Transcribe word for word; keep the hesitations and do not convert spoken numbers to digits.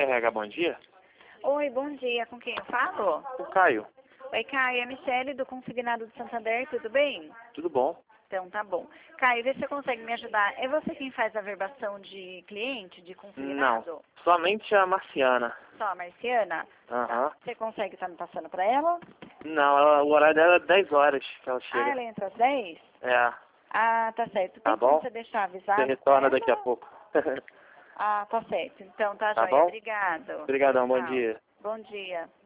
R H, bom dia. Oi, bom dia. Com quem eu falo? O Caio. Oi, Caio. É a Michele do Consignado do Santander. Tudo bem? Tudo bom? Então, tá bom. Caio, vê se você consegue me ajudar. É você quem faz a verbação de cliente, de consignado? Não. Somente a Marciana. Só a Marciana? Aham. Tá. Você consegue estar me passando pra ela? Não, ela- o horário dela é dez horas que ela Ah, chega. ela entra às dez? É. Ah, tá certo. Tá Tem como bom? você deixar avisado? Você retorna pra daqui a ela? pouco. Ah, tá certo. Então, tá, Tá joia. bom? Obrigado. Obrigadão, bom Tchau. dia. Bom dia.